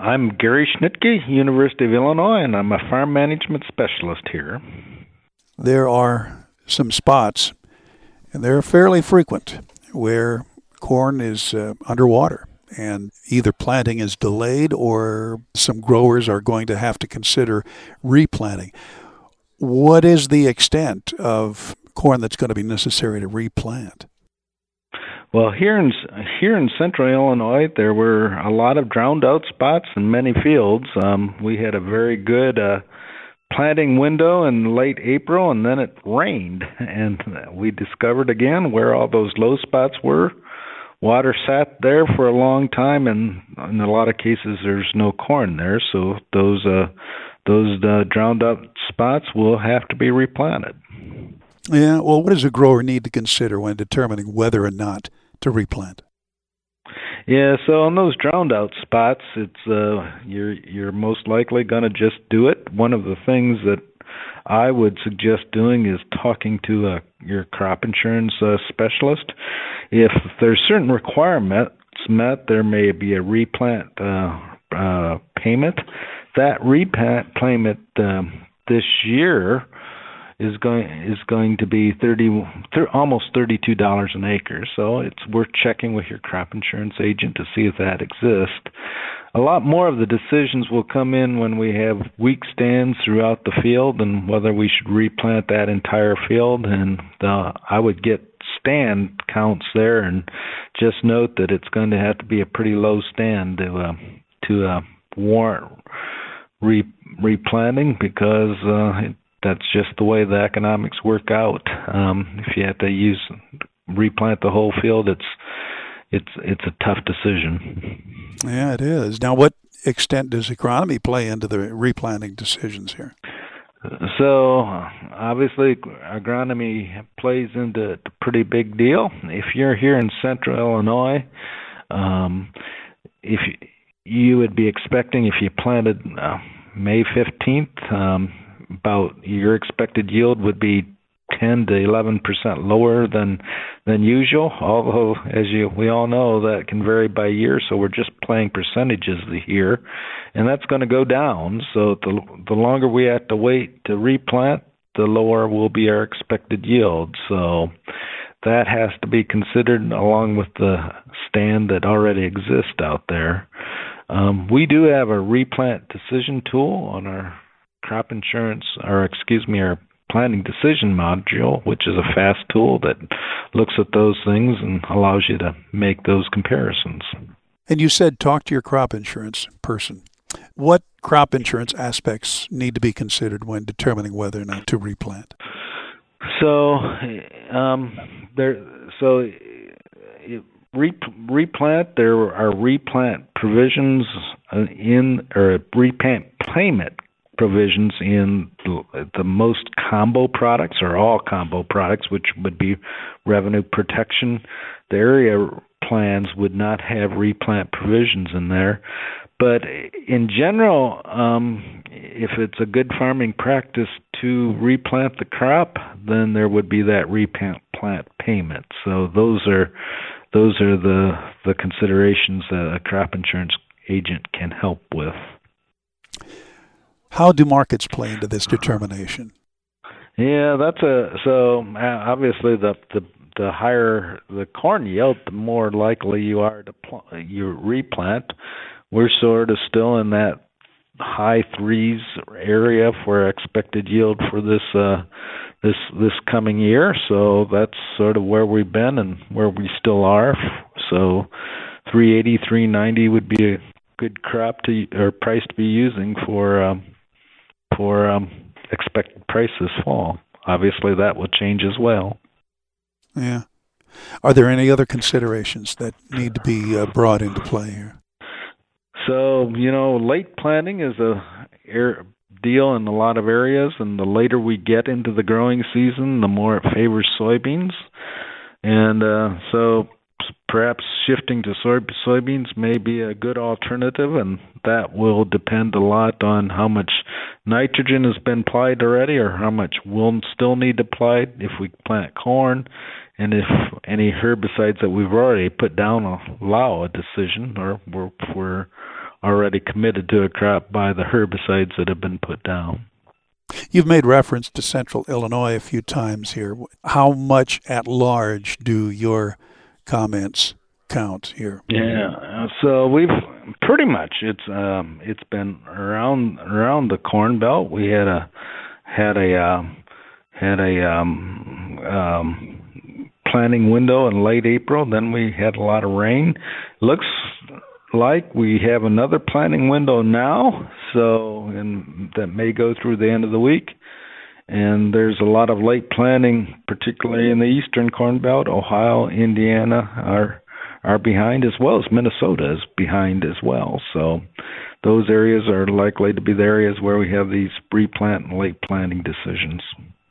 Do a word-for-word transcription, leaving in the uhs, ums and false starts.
I'm Gary Schnitke, University of Illinois, and I'm a farm management specialist here. There are some spots, and they're fairly frequent, where corn is uh, underwater and either planting is delayed or some growers are going to have to consider replanting. What is the extent of corn that's going to be necessary to replant? Well, here in here in central Illinois, there were a lot of drowned out spots in many fields. Um, we had a very good uh, planting window in late April, and then it rained, and we discovered again where all those low spots were. Water sat there for a long time, and in a lot of cases, there's no corn there. So those uh, those uh, drowned out spots will have to be replanted. Yeah. Well, what does a grower need to consider when determining whether or not to replant? Yeah, so on those drowned out spots, it's uh, you're you're most likely going to just do it. One of the things that I would suggest doing is talking to uh, your crop insurance uh, specialist. If there's certain requirements met, there may be a replant uh, uh, payment. That replant payment uh, this year is going is going to be thirty, thir- almost thirty-two dollars an acre. So it's worth checking with your crop insurance agent to see if that exists. A lot more of the decisions will come in when we have weak stands throughout the field and whether we should replant that entire field. And uh, I would get stand counts there and just note that it's going to have to be a pretty low stand to uh, to uh, warrant re- replanting because uh, it that's just the way the economics work out. Um, if you have to use replant the whole field, it's it's it's a tough decision. Yeah, it is. Now, what extent does agronomy play into the replanting decisions here? So obviously, agronomy plays into a pretty big deal. If you're here in central Illinois, um, if you, you would be expecting if you planted uh, May fifteenth. Um, about your expected yield would be ten to eleven percent lower than than usual, although as you we all know that can vary by year, so we're just playing percentages here, and that's going to go down. So the the longer we have to wait to replant, the lower will be our expected yield. So that has to be considered along with the stand that already exists out there. Um, we do have a replant decision tool on our crop insurance, or excuse me, our planning decision module, which is a fast tool that looks at those things and allows you to make those comparisons. And you said talk to your crop insurance person. What crop insurance aspects need to be considered when determining whether or not to replant? So, um, there, so re, replant. There are replant provisions in, or replant payment provisions in the, the most combo products, or all combo products, which would be revenue protection. The area plans would not have replant provisions in there. But in general, um, if it's a good farming practice to replant the crop, then there would be that replant payment. So those are those are the the considerations that a crop insurance agent can help with. How do markets play into this determination? Yeah, that's a so obviously the the the higher the corn yield, the more likely you are to pl- you replant. We're sort of still in that high threes area for expected yield for this uh, this this coming year. So that's sort of where we've been and where we still are. So three eighty, three ninety would be a good crop to or price to be using for. Um, for um, expected price this fall. Obviously, that will change as well. Yeah. Are there any other considerations that need to be uh, brought into play here? So, you know, late planting is a air deal in a lot of areas, and the later we get into the growing season, the more it favors soybeans. And uh, so perhaps shifting to soy- soybeans may be a good alternative, and that will depend a lot on how much nitrogen has been applied already or how much will still need applied if we plant corn, and if any herbicides that we've already put down allow a decision, or if we're already committed to a crop by the herbicides that have been put down. You've made reference to Central Illinois a few times here. How much at large do your comments count here? Yeah, so we've pretty much it's um, it's been around around the Corn Belt. We had a had a uh, had a um, um, planting window in late April. Then we had a lot of rain. Looks like we have another planting window now, so and that may go through the end of the week. And there's a lot of late planting, particularly in the eastern Corn Belt. Ohio, Indiana are are behind, as well as Minnesota is behind as well. So those areas are likely to be the areas where we have these pre-plant and late planting decisions.